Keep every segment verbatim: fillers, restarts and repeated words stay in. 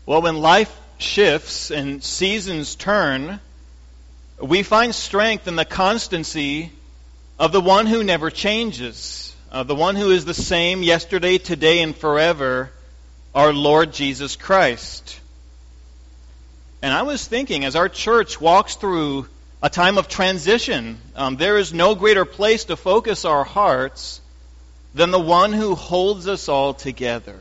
Well, when life shifts and seasons turn, we find strength in the constancy of the one who never changes, of the one who is the same yesterday, today, and forever, our Lord Jesus Christ. And I was thinking, as our church walks through a time of transition, um, there is no greater place to focus our hearts than the one who holds us all together.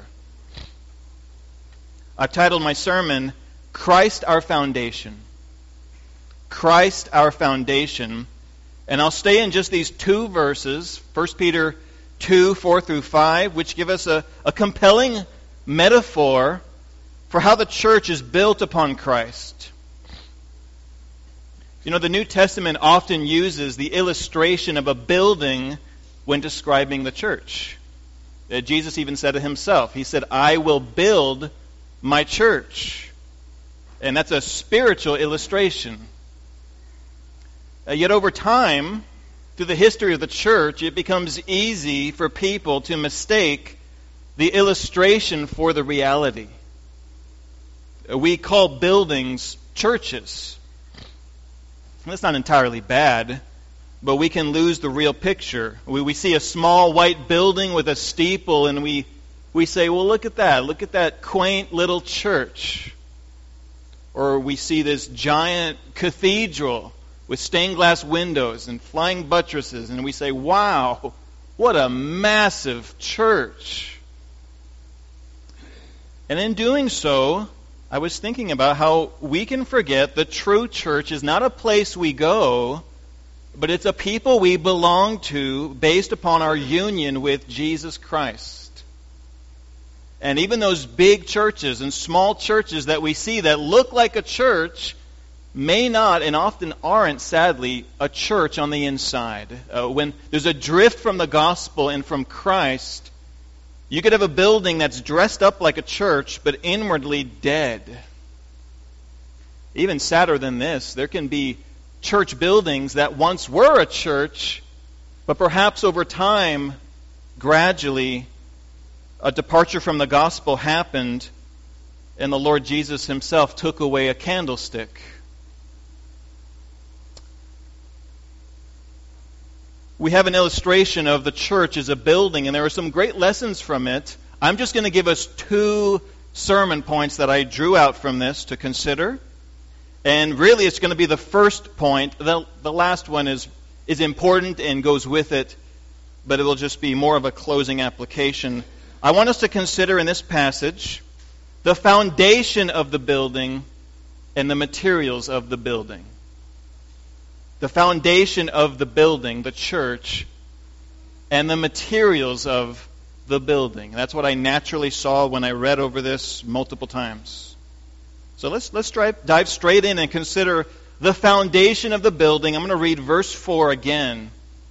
I've titled my sermon, Christ Our Foundation. Christ Our Foundation. And I'll stay in just these two verses, First Peter two, four through five, which give us a, a compelling metaphor for how the church is built upon Christ. You know, the New Testament often uses the illustration of a building when describing the church. Uh, Jesus even said it himself. He said, I will build my church. And that's a spiritual illustration. Uh, yet over time, through the history of the church, it becomes easy for people to mistake the illustration for the reality. Uh, we call buildings churches. And that's not entirely bad, but we can lose the real picture. We, we see a small white building with a steeple, and we We say, well, look at that. Look at that quaint little church. Or we see this giant cathedral with stained glass windows and flying buttresses, and we say, wow, what a massive church. And in doing so, I was thinking about how we can forget the true church is not a place we go, but it's a people we belong to based upon our union with Jesus Christ. And even those big churches and small churches that we see that look like a church may not and often aren't, sadly, a church on the inside. Uh, when there's a drift from the gospel and from Christ, you could have a building that's dressed up like a church but inwardly dead. Even sadder than this, there can be church buildings that once were a church, but perhaps over time, gradually, a departure from the gospel happened, and the Lord Jesus himself took away a candlestick. We have an illustration of the church as a building, and there are some great lessons from it. I'm just going to give us two sermon points that I drew out from this to consider. And really, it's going to be the first point. The, the last one is, is important and goes with it, but it will just be more of a closing application. I want us to consider in this passage the foundation of the building and the materials of the building. The foundation of the building, the church, and the materials of the building. That's what I naturally saw when I read over this multiple times. So let's let's dive, dive straight in and consider the foundation of the building. I'm going to read verse four again.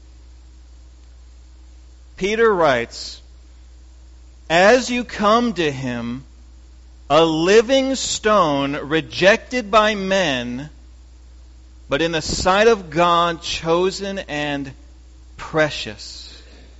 Peter writes, as you come to him, a living stone rejected by men, but in the sight of God chosen and precious.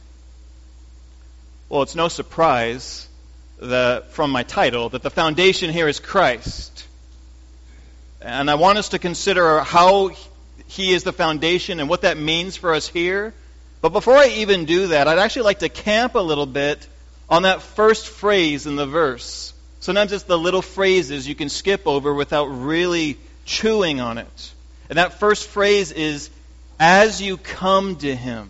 Well, it's no surprise that, from my title, that the foundation here is Christ. And I want us to consider how he is the foundation and what that means for us here. But before I even do that, I'd actually like to camp a little bit on that first phrase in the verse. Sometimes it's the little phrases you can skip over without really chewing on it. And that first phrase is, as you come to him.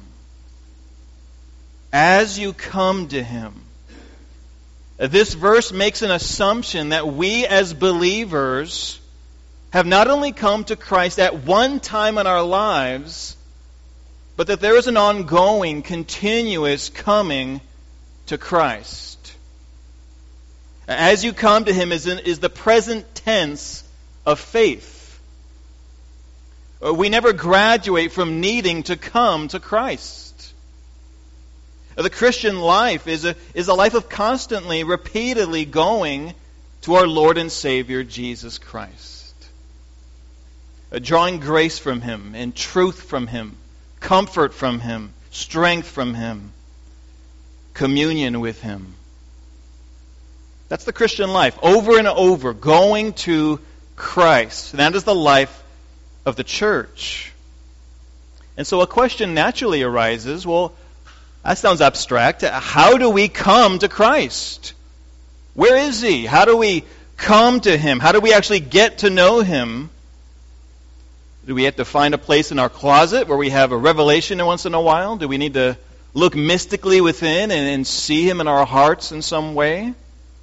As you come to him. This verse makes an assumption that we as believers have not only come to Christ at one time in our lives, but that there is an ongoing, continuous coming to Christ. As you come to him is, in, is the present tense of faith. We never graduate from needing to come to Christ. The Christian life is a, is a life of constantly, repeatedly going to our Lord and Savior, Jesus Christ. Drawing grace from him and truth from him, comfort from him, strength from him, communion with him. That's the Christian life, over and over, going to Christ. And that is the life of the church. And so a question naturally arises, well, that sounds abstract. How do we come to Christ? Where is He? How do we come to Him? How do we actually get to know Him? Do we have to find a place in our closet where we have a revelation once in a while? Do we need to look mystically within and, and see Him in our hearts in some way?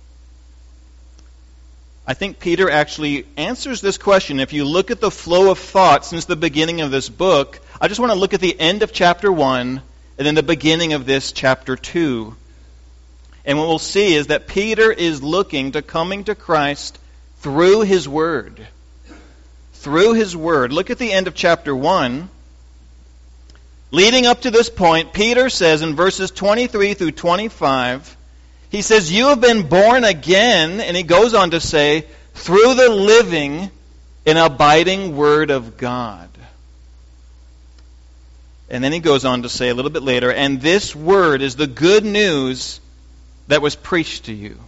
I think Peter actually answers this question. If you look at the flow of thought since the beginning of this book, I just want to look at the end of chapter one and then the beginning of this chapter two. And what we'll see is that Peter is looking to coming to Christ through His Word. Through His Word. Look at the end of chapter one. Leading up to this point, Peter says in verses twenty-three through twenty-five, he says, you have been born again, and he goes on to say, through the living and abiding Word of God. And then he goes on to say a little bit later, and this Word is the good news that was preached to you.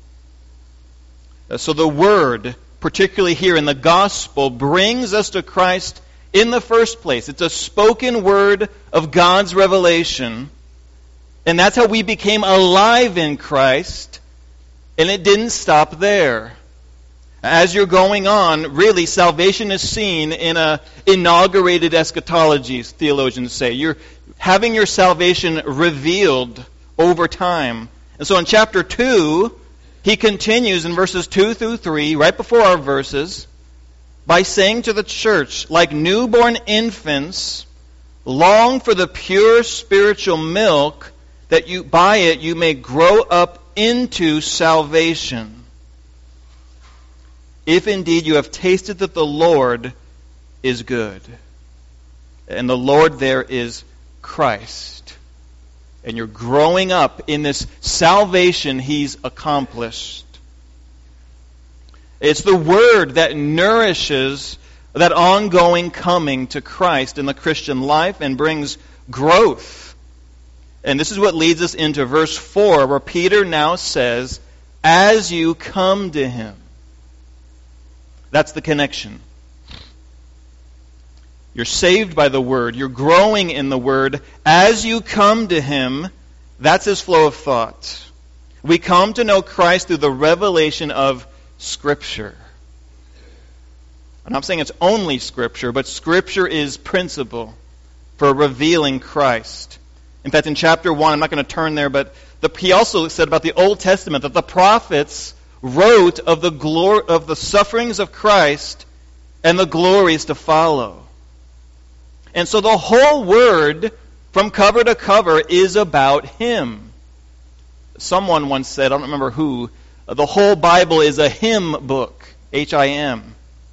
So the Word, particularly here in the gospel, brings us to Christ in the first place. It's a spoken word of God's revelation. And that's how we became alive in Christ. And it didn't stop there. As you're going on, really, salvation is seen in a inaugurated eschatology, theologians say. You're having your salvation revealed over time. And so in chapter two, he continues in verses two through three, right before our verses, by saying to the church, like newborn infants, long for the pure spiritual milk, that you by it you may grow up into salvation. If indeed you have tasted that the Lord is good. And the Lord there is Christ. And you're growing up in this salvation He's accomplished. It's the Word that nourishes that ongoing coming to Christ in the Christian life and brings growth. And this is what leads us into verse four, where Peter now says, as you come to Him. That's the connection. You're saved by the Word. You're growing in the Word. As you come to Him, that's His flow of thought. We come to know Christ through the revelation of Scripture. I'm not saying it's only Scripture, but Scripture is principle for revealing Christ. In fact, in chapter one, I'm not going to turn there, but the, he also said about the Old Testament that the prophets wrote of the glory of the sufferings of Christ and the glories to follow. And so the whole Word, from cover to cover, is about Him. Someone once said, I don't remember who, the whole Bible is a hymn book, H I M.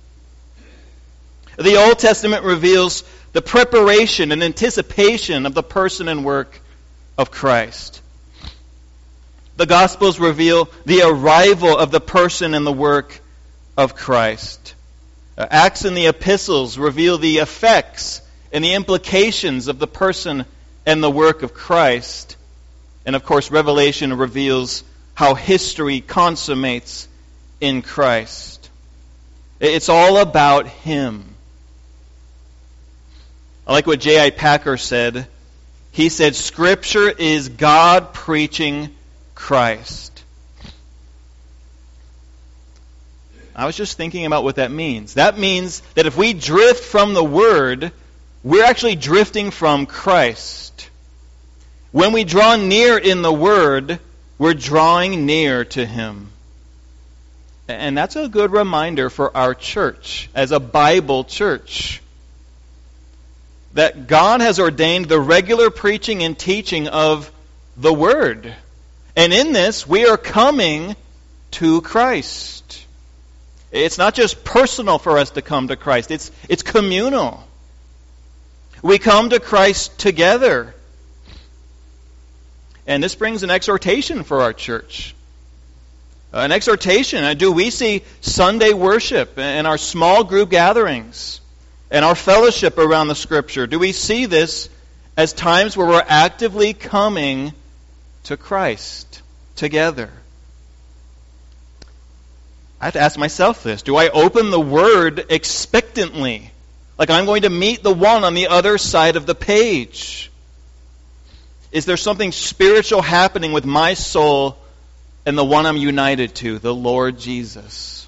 The Old Testament reveals the preparation and anticipation of the person and work of Christ. The Gospels reveal the arrival of the person and the work of Christ. Uh, Acts and the Epistles reveal the effects and the implications of the person and the work of Christ. And of course, Revelation reveals how history consummates in Christ. It's all about Him. I like what J I Packer said. He said, Scripture is God preaching Christ. I was just thinking about what that means. That means that if we drift from the Word, we're actually drifting from Christ. When we draw near in the Word, we're drawing near to Him. And that's a good reminder for our church, as a Bible church, that God has ordained the regular preaching and teaching of the Word. And in this, we are coming to Christ. It's not just personal for us to come to Christ. It's, it's communal. We come to Christ together. And this brings an exhortation for our church. An exhortation. Do we see Sunday worship and our small group gatherings and our fellowship around the Scripture? Do we see this as times where we're actively coming to Christ together? I have to ask myself this. Do I open the Word expectantly? Like I'm going to meet the one on the other side of the page? Is there something spiritual happening with my soul and the one I'm united to, the Lord Jesus?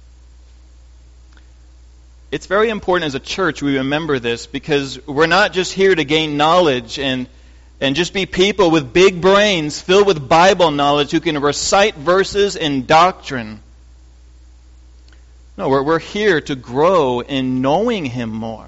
It's very important as a church we remember this, because we're not just here to gain knowledge and, and just be people with big brains filled with Bible knowledge who can recite verses and doctrine. No, we're, we're here to grow in knowing Him more.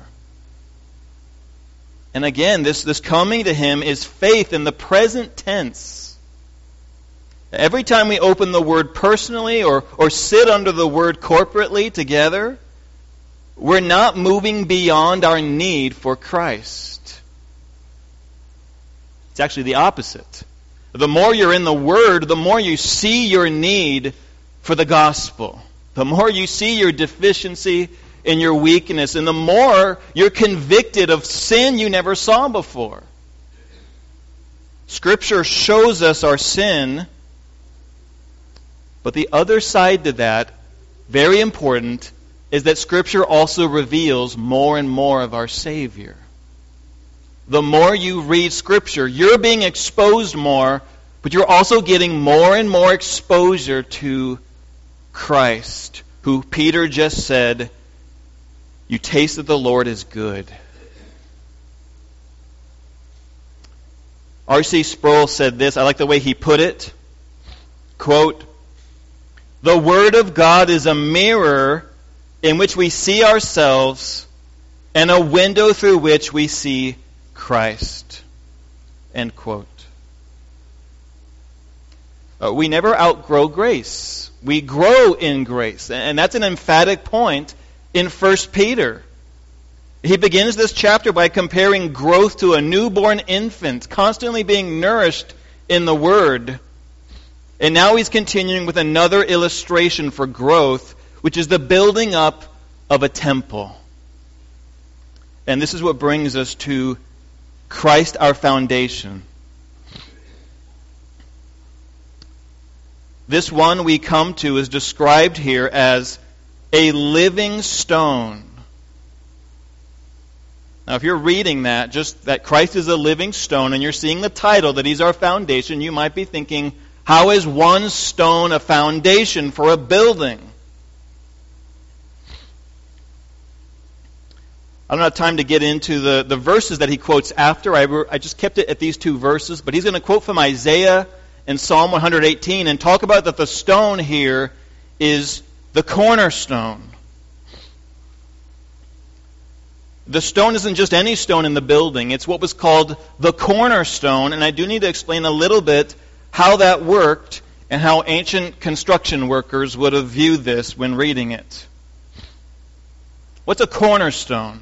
And again, this, this coming to Him is faith in the present tense. Every time we open the Word personally or, or sit under the Word corporately together, we're not moving beyond our need for Christ. It's actually the opposite. The more you're in the Word, the more you see your need for the gospel. The more you see your deficiency in your weakness, and the more you're convicted of sin you never saw before. Scripture shows us our sin, but the other side to that, very important, is that Scripture also reveals more and more of our Savior. The more you read Scripture, you're being exposed more, but you're also getting more and more exposure to Christ, who Peter just said, you taste that the Lord is good. R C Sproul said this. I like the way he put it. Quote, "The Word of God is a mirror in which we see ourselves and a window through which we see Christ." End quote. Uh, we never outgrow grace. We grow in grace. And that's an emphatic point in First Peter. He begins this chapter by comparing growth to a newborn infant, constantly being nourished in the Word. And now he's continuing with another illustration for growth, which is the building up of a temple. And this is what brings us to Christ, our foundation. This one we come to is described here as a living stone. Now, if you're reading that, just that Christ is a living stone, and you're seeing the title that He's our foundation, you might be thinking, how is one stone a foundation for a building? I don't have time to get into the, the verses that he quotes after. I, I just kept it at these two verses, but he's going to quote from Isaiah and Psalm one eighteen and talk about that the stone here is the cornerstone. The stone isn't just any stone in the building. It's what was called the cornerstone, and I do need to explain a little bit how that worked and how ancient construction workers would have viewed this when reading it. What's a cornerstone?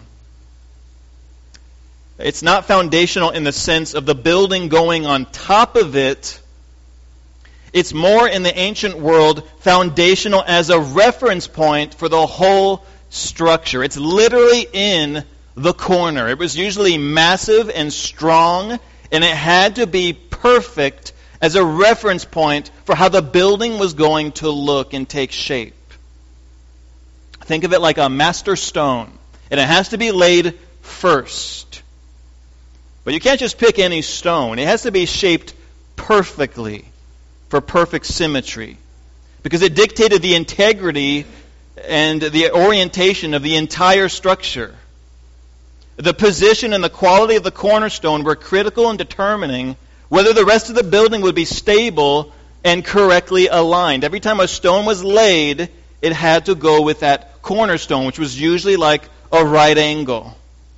It's not foundational in the sense of the building going on top of it. It's more in the ancient world foundational as a reference point for the whole structure. It's literally in the corner. It was usually massive and strong, and it had to be perfect as a reference point for how the building was going to look and take shape. Think of it like a master stone, and it has to be laid first. But you can't just pick any stone. It has to be shaped perfectly for perfect symmetry, because it dictated the integrity and the orientation of the entire structure. The position and the quality of the cornerstone were critical in determining whether the rest of the building would be stable and correctly aligned. Every time a stone was laid, it had to go with that cornerstone, which was usually like a right angle.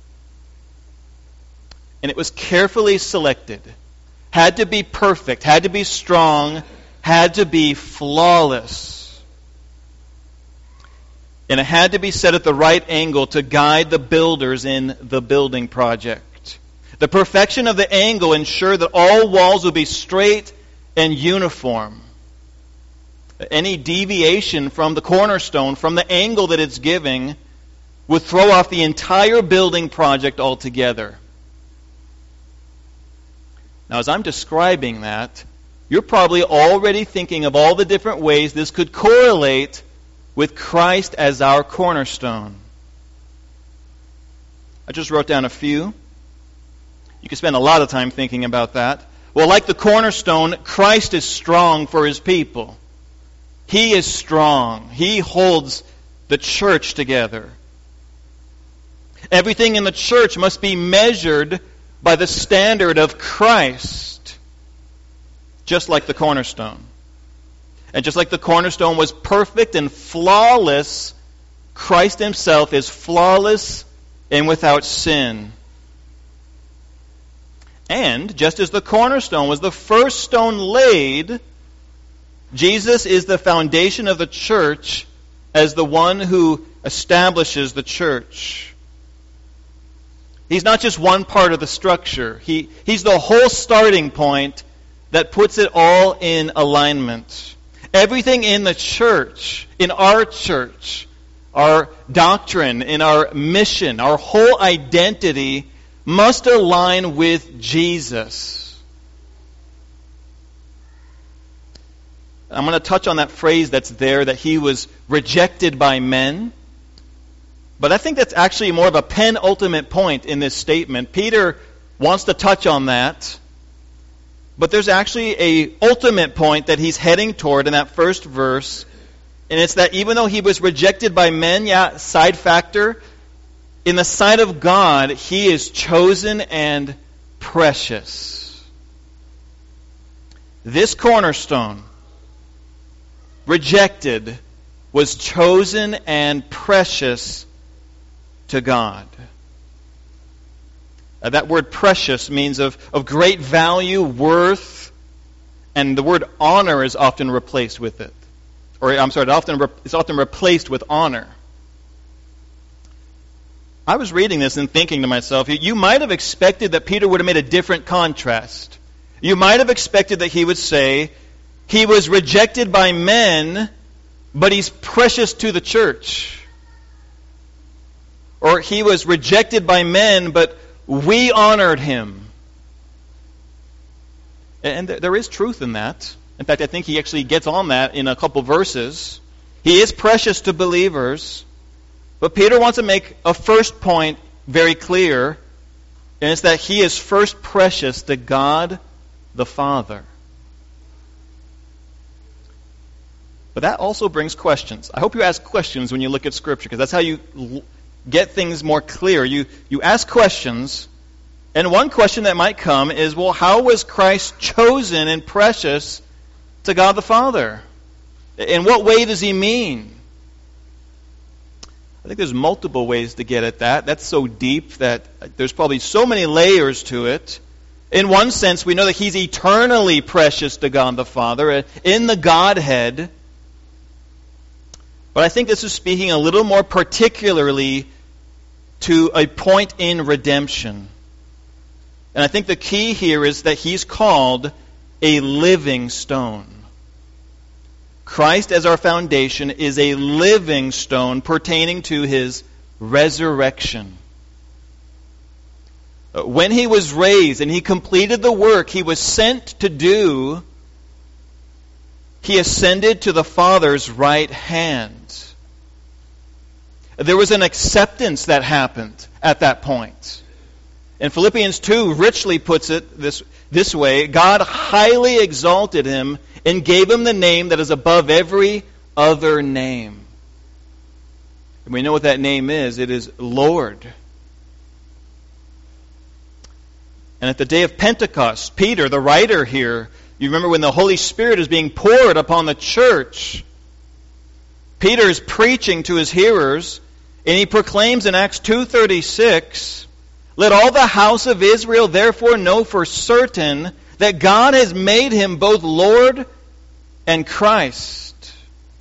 And it was carefully selected. Had to be perfect, had to be strong, had to be flawless. And it had to be set at the right angle to guide the builders in the building project. The perfection of the angle ensured that all walls would be straight and uniform. Any deviation from the cornerstone, from the angle that it's giving, would throw off the entire building project altogether. Now, as I'm describing that, you're probably already thinking of all the different ways this could correlate with Christ as our cornerstone. I just wrote down a few. You can spend a lot of time thinking about that. Well, like the cornerstone, Christ is strong for His people. He is strong. He holds the church together. Everything in the church must be measured by the standard of Christ, just like the cornerstone. And just like the cornerstone was perfect and flawless, Christ Himself is flawless and without sin. And just as the cornerstone was the first stone laid, Jesus is the foundation of the church as the one who establishes the church. He's not just one part of the structure. He, he's the whole starting point that puts it all in alignment. Everything in the church, in our church, our doctrine, in our mission, our whole identity must align with Jesus. I'm going to touch on that phrase that's there, that He was rejected by men. But I think that's actually more of a penultimate point in this statement. Peter wants to touch on that. But there's actually a ultimate point that he's heading toward in that first verse. And it's that even though He was rejected by men, yeah, side factor, in the sight of God, He is chosen and precious. This cornerstone, rejected, was chosen and precious to God. Uh, that word precious means of, of great value, worth, and the word honor is often replaced with it. Or, I'm sorry, it often re- it's often replaced with honor. I was reading this and thinking to myself, you might have expected that Peter would have made a different contrast. You might have expected that he would say, He was rejected by men, but He's precious to the church. Or He was rejected by men, but we honored Him. And there is truth in that. In fact, I think he actually gets on that in a couple verses. He is precious to believers. But Peter wants to make a first point very clear, and it's that He is first precious to God the Father. But that also brings questions. I hope you ask questions when you look at Scripture, because that's how you l- get things more clear. You, you ask questions, and one question that might come is, well, how was Christ chosen and precious to God the Father? In what way does He mean? I think there's multiple ways to get at that. That's so deep that there's probably so many layers to it. In one sense, we know that He's eternally precious to God the Father, in the Godhead. But I think this is speaking a little more particularly to a point in redemption. And I think the key here is that He's called a living stone. Christ as our foundation is a living stone pertaining to His resurrection. When He was raised and He completed the work He was sent to do, He ascended to the Father's right hand. There was an acceptance that happened at that point. And Philippians two richly puts it this, this way: God highly exalted Him and gave Him the name that is above every other name. And we know what that name is. It is Lord. And at the day of Pentecost, Peter, the writer here, you remember when the Holy Spirit is being poured upon the church, Peter is preaching to his hearers, and he proclaims in Acts two thirty-six, "Let all the house of Israel therefore know for certain that God has made Him both Lord and Christ."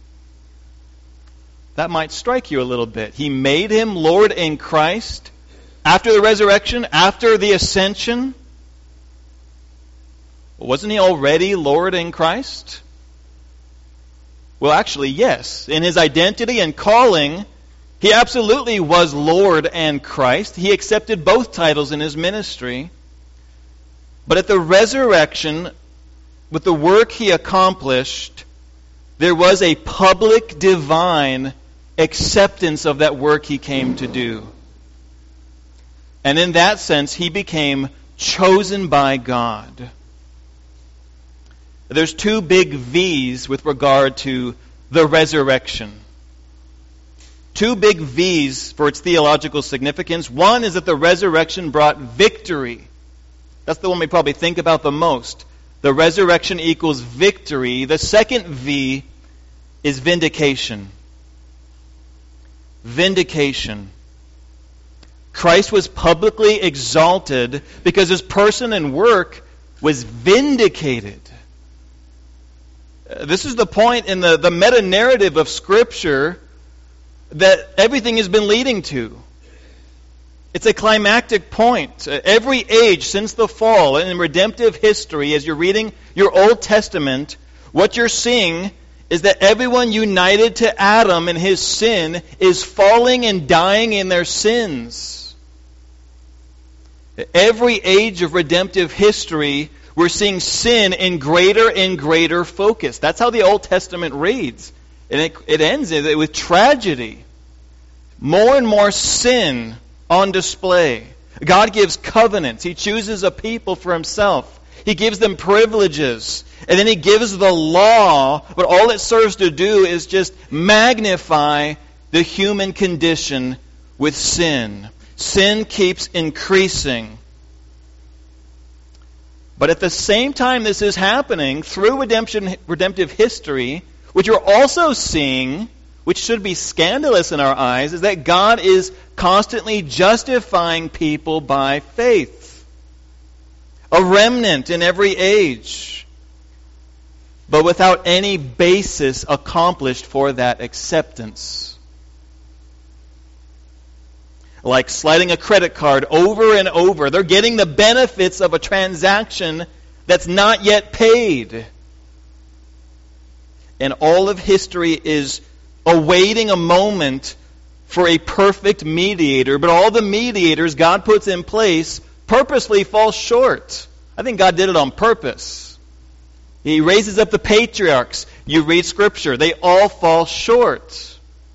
That might strike you a little bit. He made Him Lord and Christ after the resurrection, after the ascension. Wasn't He already Lord and Christ? Well, actually, yes. In His identity and calling, He absolutely was Lord and Christ. He accepted both titles in His ministry. But at the resurrection, with the work He accomplished, there was a public divine acceptance of that work he came to do. And in that sense, he became chosen by God. There's two big V's with regard to the resurrection. Two big V's for its theological significance. One is that the resurrection brought victory. That's the one we probably think about the most. The resurrection equals victory. The second V is vindication. Vindication. Christ was publicly exalted because his person and work was vindicated. This is the point in the, the meta-narrative of Scripture that everything has been leading to. It's a climactic point. Every age since the fall in redemptive history, as you're reading your Old Testament, what you're seeing is that everyone united to Adam in his sin is falling and dying in their sins. Every age of redemptive history, we're seeing sin in greater and greater focus. That's how the Old Testament reads. And it, it ends with tragedy. More and more sin on display. God gives covenants. He chooses a people for himself. He gives them privileges. And then he gives the law, but all it serves to do is just magnify the human condition with sin. Sin keeps increasing. But at the same time this is happening, through redemption, redemptive history, what you're also seeing, which should be scandalous in our eyes, is that God is constantly justifying people by faith. A remnant in every age, but without any basis accomplished for that acceptance. Like sliding a credit card over and over. They're getting the benefits of a transaction that's not yet paid. And all of history is awaiting a moment for a perfect mediator, but all the mediators God puts in place purposely fall short. I think God did it on purpose. He raises up the patriarchs. You read Scripture. They all fall short.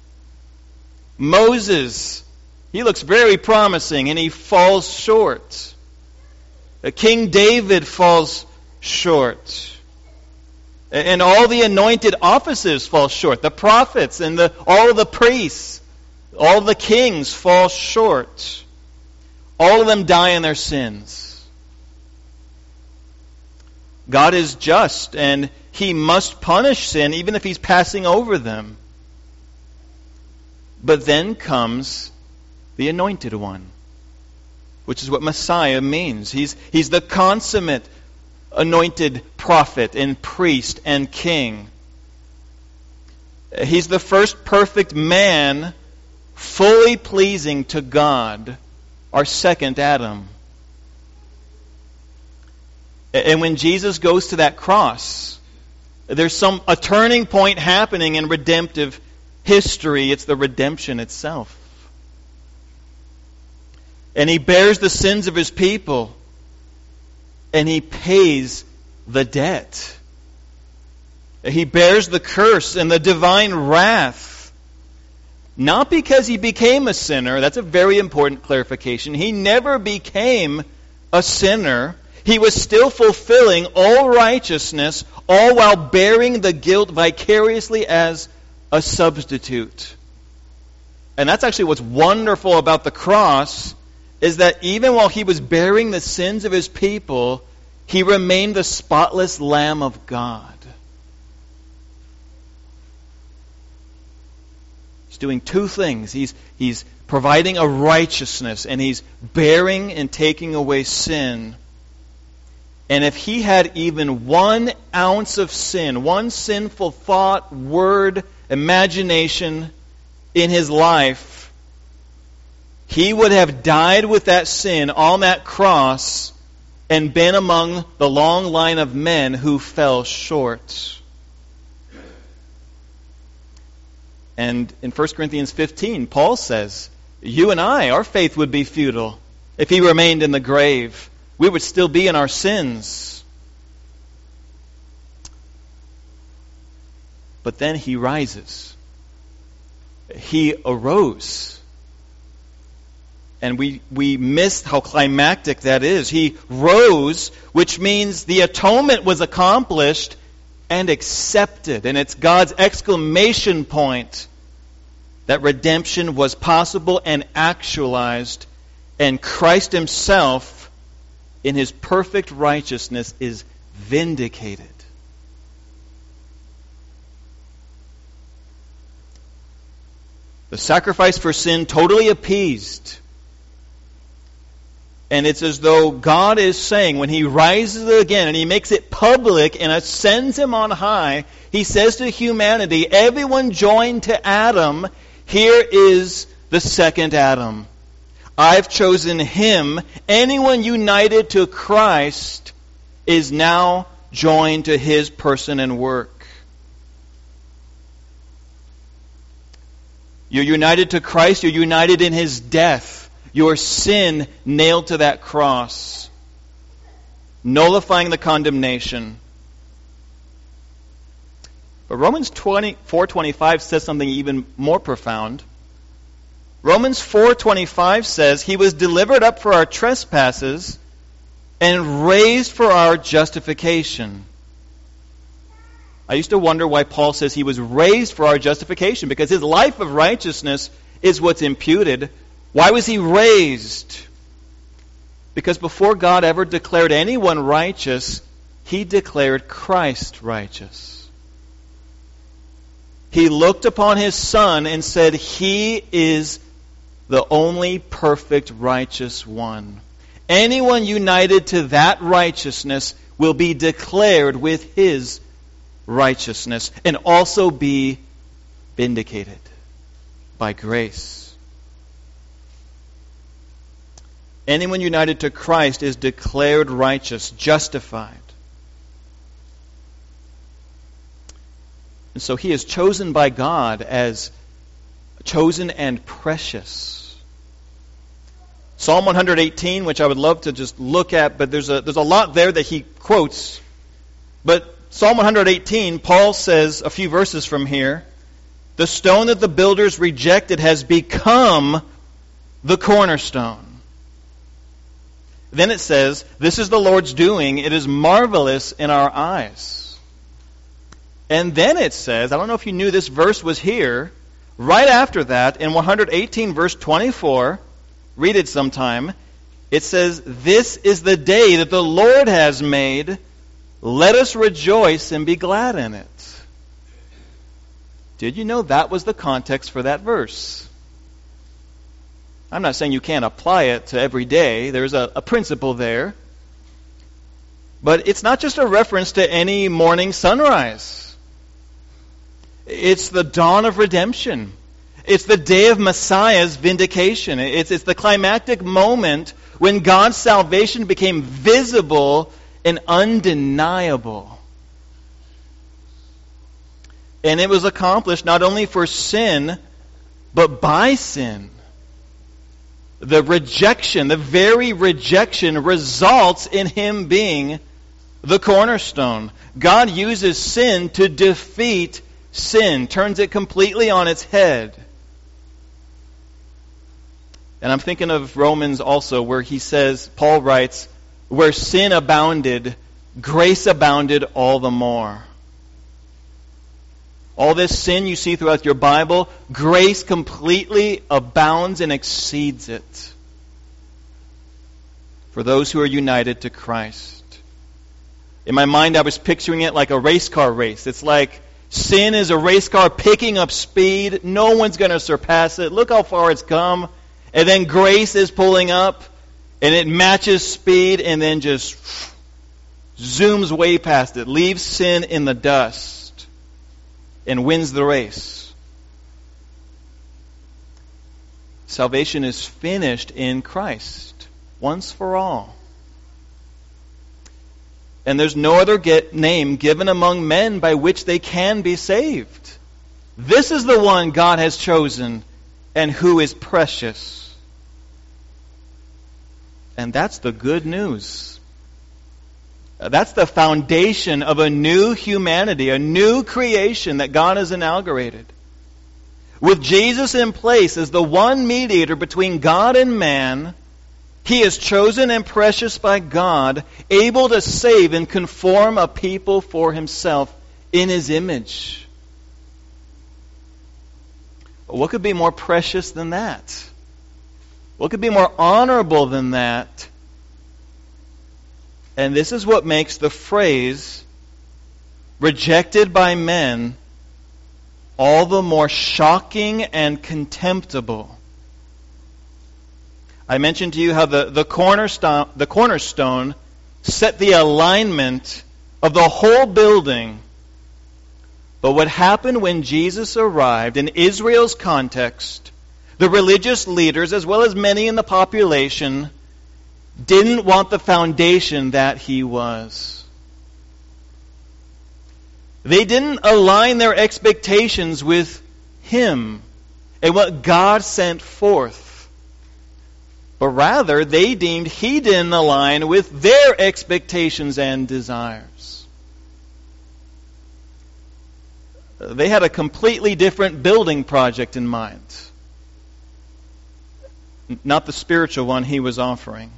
Moses, he looks very promising, and he falls short. King David falls short. And all the anointed offices fall short. The prophets and the, all of the priests, all the kings fall short. All of them die in their sins. God is just, and he must punish sin even if he's passing over them. But then comes the Anointed One, which is what Messiah means. He's, he's the consummate anointed prophet and priest and king. He's the first perfect man, fully pleasing to God, our second Adam. And when Jesus goes to that cross, there's some a turning point happening in redemptive history. It's the redemption itself. And he bears the sins of his people, and he pays the debt. He bears the curse and the divine wrath. Not because he became a sinner. That's a very important clarification. He never became a sinner. He was still fulfilling all righteousness, all while bearing the guilt vicariously as a substitute. And that's actually what's wonderful about the cross, is that even while he was bearing the sins of his people, he remained the spotless Lamb of God. He's doing two things. He's, he's providing a righteousness, and he's bearing and taking away sin. And if he had even one ounce of sin, one sinful thought, word, imagination in his life, he would have died with that sin on that cross and been among the long line of men who fell short. And in First Corinthians fifteen, Paul says, you and I, our faith would be futile if he remained in the grave. We would still be in our sins. But then he rises. He arose. And we, we missed how climactic that is. He rose, which means the atonement was accomplished and accepted. And it's God's exclamation point that redemption was possible and actualized. And Christ himself, in his perfect righteousness, is vindicated. The sacrifice for sin totally appeased. And it's as though God is saying, when he rises again and he makes it public and ascends him on high, he says to humanity, everyone joined to Adam, here is the second Adam. I've chosen him. Anyone united to Christ is now joined to his person and work. You're united to Christ, you're united in his death. Your sin nailed to that cross, nullifying the condemnation. But Romans four twenty-five says something even more profound. Romans four twenty-five says, he was delivered up for our trespasses and raised for our justification. I used to wonder why Paul says he was raised for our justification, because his life of righteousness is what's imputed. Why was he raised? Because before God ever declared anyone righteous, he declared Christ righteous. He looked upon his Son and said, he is the only perfect righteous one. Anyone united to that righteousness will be declared with his righteousness and also be vindicated by grace. Anyone united to Christ is declared righteous, justified. And so he is chosen by God as chosen and precious. Psalm one eighteen, which I would love to just look at, but there's a, there's a lot there that he quotes. But Psalm one eighteen, Paul says a few verses from here, the stone that the builders rejected has become the cornerstone. Then it says, this is the Lord's doing. It is marvelous in our eyes. And then it says, I don't know if you knew this verse was here. Right after that, in one eighteen verse twenty-four, read it sometime. It says, this is the day that the Lord has made. Let us rejoice and be glad in it. Did you know that was the context for that verse? I'm not saying you can't apply it to every day. There's a, a principle there. But it's not just a reference to any morning sunrise. It's the dawn of redemption. It's the day of Messiah's vindication. It's, it's the climactic moment when God's salvation became visible and undeniable. And it was accomplished not only for sin, but by sin. The rejection, the very rejection, results in him being the cornerstone. God uses sin to defeat sin, turns it completely on its head. And I'm thinking of Romans also, where he says, Paul writes, where sin abounded, grace abounded all the more. All this sin you see throughout your Bible, grace completely abounds and exceeds it for those who are united to Christ. In my mind, I was picturing it like a race car race. It's like sin is a race car picking up speed. No one's going to surpass it. Look how far it's come. And then grace is pulling up, and it matches speed, and then just zooms way past it, leaves sin in the dust, and wins the race. Salvation is finished in Christ, once for all. And there's no other get name given among men by which they can be saved. This is the one God has chosen and who is precious. And that's the good news. That's the foundation of a new humanity, a new creation that God has inaugurated. With Jesus in place as the one mediator between God and man, He is chosen and precious by God, able to save and conform a people for Himself in His image. What could be more precious than that? What could be more honorable than that? And this is what makes the phrase, rejected by men, all the more shocking and contemptible. I mentioned to you how the, the cornerstone, the cornerstone set the alignment of the whole building. But what happened when Jesus arrived in Israel's context, the religious leaders, as well as many in the population, didn't want the foundation that He was. They didn't align their expectations with Him and what God sent forth. But rather, they deemed He didn't align with their expectations and desires. They had a completely different building project in mind. Not the spiritual one He was offering.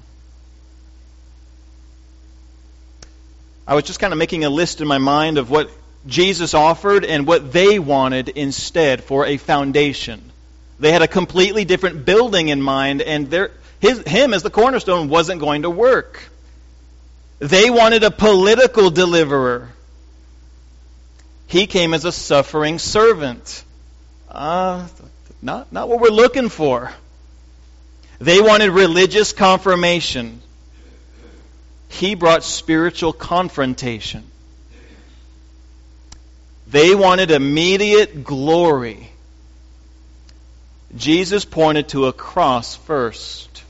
I was just kind of making a list in my mind of what Jesus offered and what they wanted instead for a foundation. They had a completely different building in mind, and their, his, Him as the cornerstone wasn't going to work. They wanted a political deliverer. He came as a suffering servant. Uh, not, not what we're looking for. They wanted religious confirmation. He brought spiritual confrontation. They wanted immediate glory. Jesus pointed to a cross first.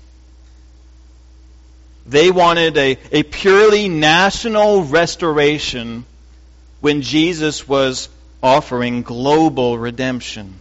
They wanted a, a purely national restoration when Jesus was offering global redemption.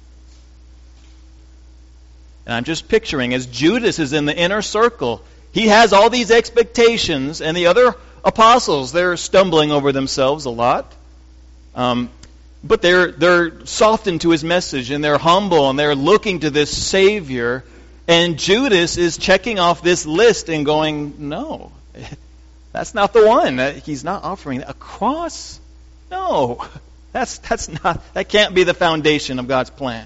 And I'm just picturing, as Judas is in the inner circle, he has all these expectations, and the other apostles, they're stumbling over themselves a lot. Um, but they're they're softened to His message, and they're humble, and they're looking to this Savior. And Judas is checking off this list and going, no, that's not the one. He's not offering a cross. No, that's that's not. That can't be the foundation of God's plan.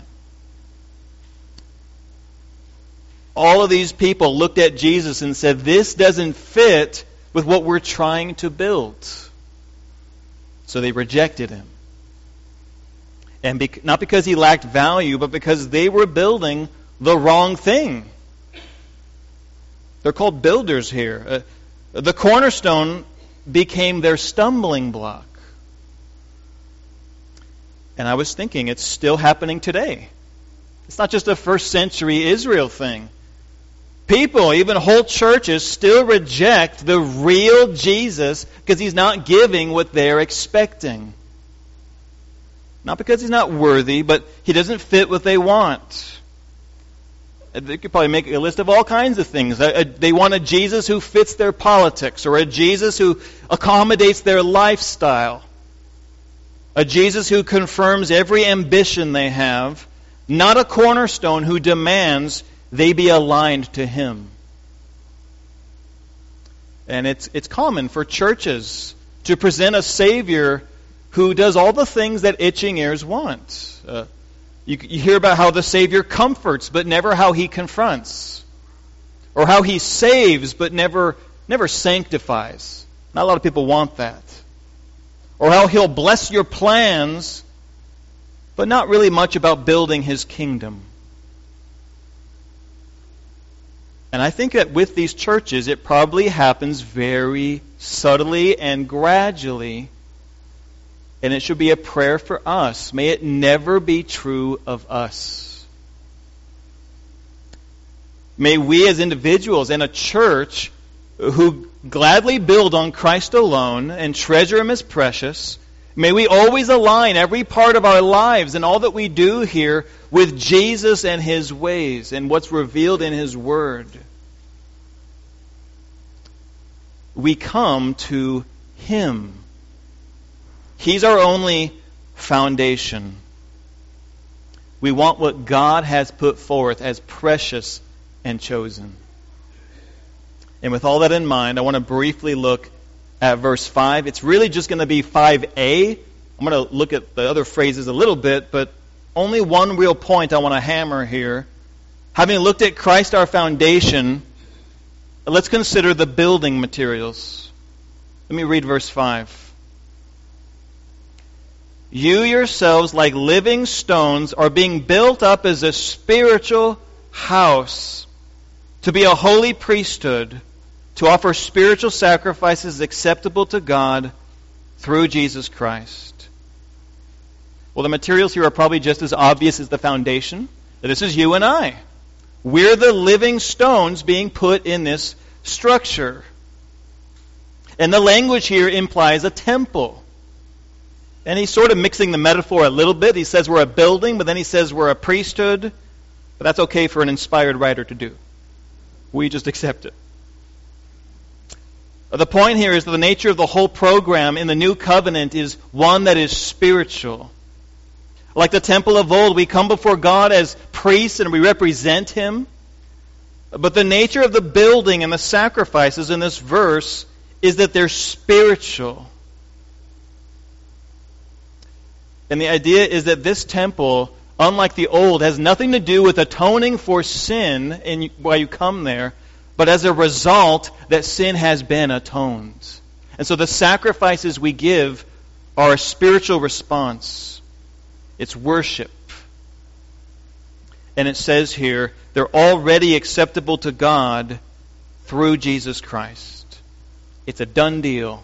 All of these people looked at Jesus and said, this doesn't fit with what we're trying to build. So they rejected Him. And be- not because He lacked value, but because they were building the wrong thing. They're called builders here. Uh, the cornerstone became their stumbling block. And I was thinking, it's still happening today. It's not just a first century Israel thing. People, even whole churches, still reject the real Jesus because He's not giving what they're expecting. Not because He's not worthy, but He doesn't fit what they want. They could probably make a list of all kinds of things. They want a Jesus who fits their politics, or a Jesus who accommodates their lifestyle. A Jesus who confirms every ambition they have, not a cornerstone who demands they be aligned to Him. And it's it's common for churches to present a Savior who does all the things that itching ears want. Uh, you, you hear about how the Savior comforts, but never how He confronts. Or how He saves, but never never sanctifies. Not a lot of people want that. Or how He'll bless your plans, but not really much about building His kingdom. And I think that with these churches, it probably happens very subtly and gradually. And it should be a prayer for us. May it never be true of us. May we as individuals and a church who gladly build on Christ alone and treasure Him as precious, may we always align every part of our lives and all that we do here with Jesus and His ways and what's revealed in His Word. we come to Him. He's our only foundation. We want what God has put forth as precious and chosen. And with all that in mind, I want to briefly look at verse five. It's really just going to be five A. I'm going to look at the other phrases a little bit, but only one real point I want to hammer here. Having looked at Christ our foundation, let's consider the building materials. Let me read verse five. You yourselves, like living stones, are being built up as a spiritual house, to be a holy priesthood, to offer spiritual sacrifices acceptable to God through Jesus Christ. Well, the materials here are probably just as obvious as the foundation. This is you and I. We're the living stones being put in this structure. And the language here implies a temple. And he's sort of mixing the metaphor a little bit. He says we're a building, but then he says we're a priesthood. But that's okay for an inspired writer to do. We just accept it. The point here is that the nature of the whole program in the new covenant is one that is spiritual. Like the temple of old, we come before God as priests and we represent Him. But the nature of the building and the sacrifices in this verse is that they're spiritual. And the idea is that this temple, unlike the old, has nothing to do with atoning for sin in, while you come there, but as a result that sin has been atoned. And so the sacrifices we give are a spiritual response. It's worship. And it says here, they're already acceptable to God through Jesus Christ. It's a done deal.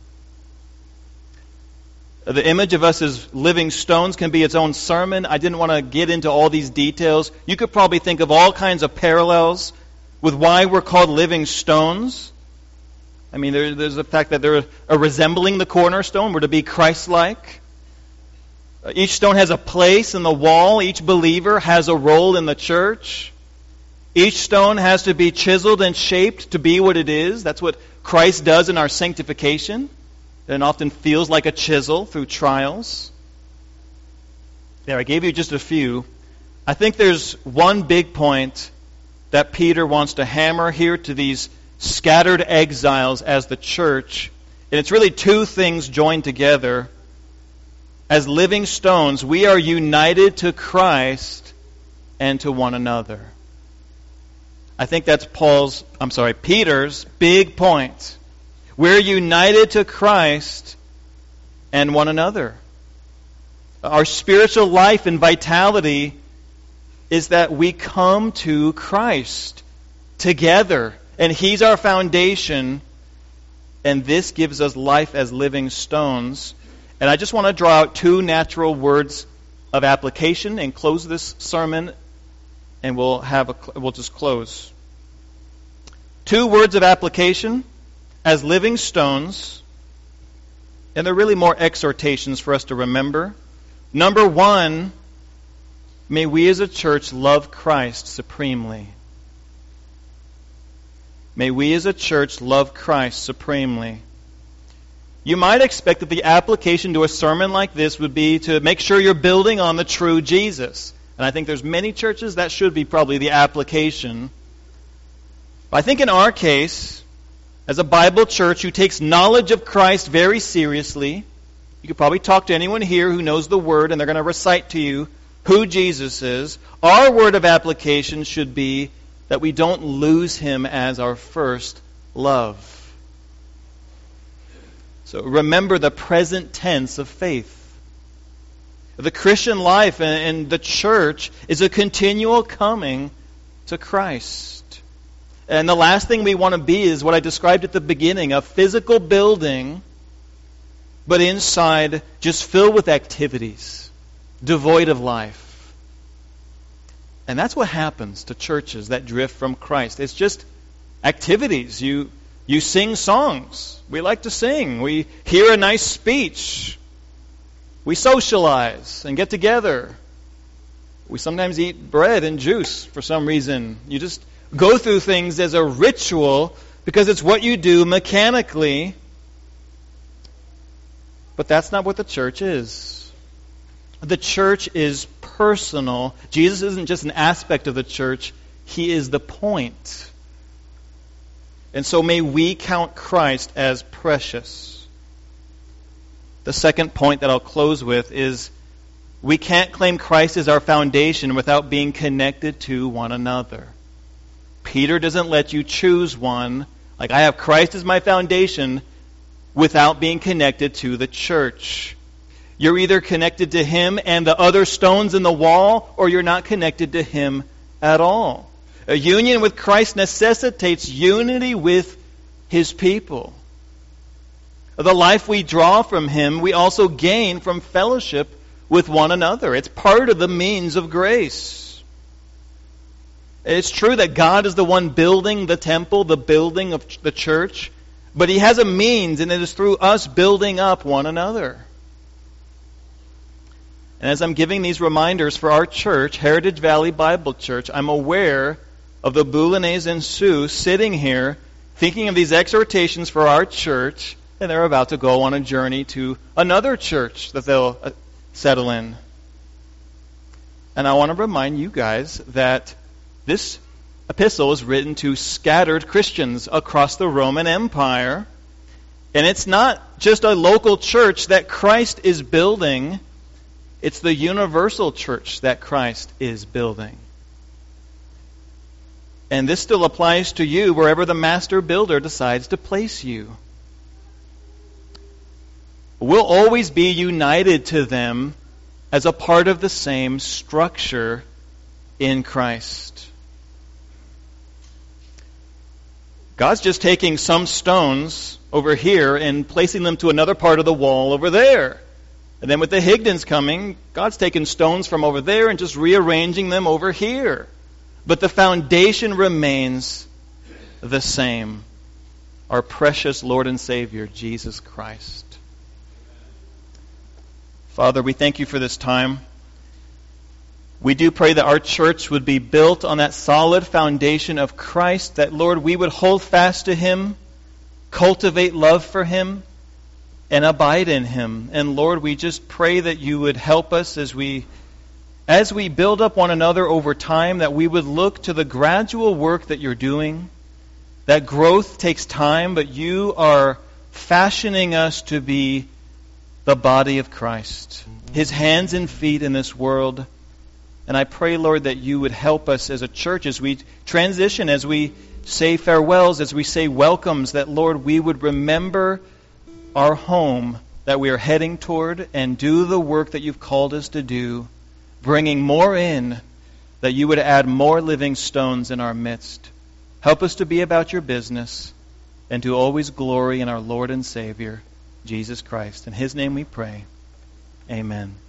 The image of us as living stones can be its own sermon. I didn't want to get into all these details. You could probably think of all kinds of parallels with why we're called living stones. I mean, there, there's the fact that they're uh, resembling the cornerstone. We're to be Christ-like. Uh, each stone has a place in the wall. Each believer has a role in the church. Each stone has to be chiseled and shaped to be what it is. That's what Christ does in our sanctification. And often feels like a chisel through trials. There, I gave you just a few. I think there's one big point that Peter wants to hammer here to these scattered exiles as the church. And it's really two things joined together. As living stones, we are united to Christ and to one another. I think that's Paul's, I'm sorry, Peter's big point. We're united to Christ and one another. Our spiritual life and vitality is that we come to Christ together. And He's our foundation. And this gives us life as living stones. And I just want to draw out two natural words of application and close this sermon. And we'll have a, we'll just close. Two words of application. As living stones, and they're really more exhortations for us to remember. Number one, may we as a church love Christ supremely. May we as a church love Christ supremely. You might expect that the application to a sermon like this would be to make sure you're building on the true Jesus. And I think there's many churches that should be probably the application. But I think in our case, as a Bible church who takes knowledge of Christ very seriously, you could probably talk to anyone here who knows the Word and they're going to recite to you who Jesus is. Our word of application should be that we don't lose Him as our first love. So remember the present tense of faith. The Christian life and the church is a continual coming to Christ. And the last thing we want to be is what I described at the beginning, a physical building, but inside just filled with activities, devoid of life. And that's what happens to churches that drift from Christ. It's just activities. You you sing songs. We like to sing. We hear a nice speech. We socialize and get together. We sometimes eat bread and juice for some reason. You just go through things as a ritual because it's what you do mechanically. But that's not what the church is. The church is personal. Jesus isn't just an aspect of the church. He is the point. And so may we count Christ as precious. The second point that I'll close with is we can't claim Christ as our foundation without being connected to one another. Peter doesn't let you choose one, like I have Christ as my foundation, without being connected to the church. You're either connected to him and the other stones in the wall, or you're not connected to him at all. A union with Christ necessitates unity with his people. The life we draw from him, we also gain from fellowship with one another. It's part of the means of grace. It's true that God is the one building the temple, the building of the church, but he has a means, and it is through us building up one another. And as I'm giving these reminders for our church, Heritage Valley Bible Church, I'm aware of the Boulonnais and Sue sitting here thinking of these exhortations for our church, and they're about to go on a journey to another church that they'll uh, settle in. And I want to remind you guys that this epistle is written to scattered Christians across the Roman Empire. And it's not just a local church that Christ is building. It's the universal church that Christ is building. And this still applies to you wherever the master builder decides to place you. We'll always be united to them as a part of the same structure in Christ. God's just taking some stones over here and placing them to another part of the wall over there. And then with the Higdons coming, God's taking stones from over there and just rearranging them over here. But the foundation remains the same. Our precious Lord and Savior, Jesus Christ. Father, we thank you for this time. We do pray that our church would be built on that solid foundation of Christ, that, Lord, we would hold fast to him, cultivate love for him, and abide in him. And, Lord, we just pray that you would help us as we as we build up one another over time, that we would look to the gradual work that you're doing. That growth takes time, but you are fashioning us to be the body of Christ, his hands and feet in this world. And I pray, Lord, that you would help us as a church as we transition, as we say farewells, as we say welcomes, that, Lord, we would remember our home that we are heading toward and do the work that you've called us to do, bringing more in, that you would add more living stones in our midst. Help us to be about your business and to always glory in our Lord and Savior, Jesus Christ. In his name we pray. Amen.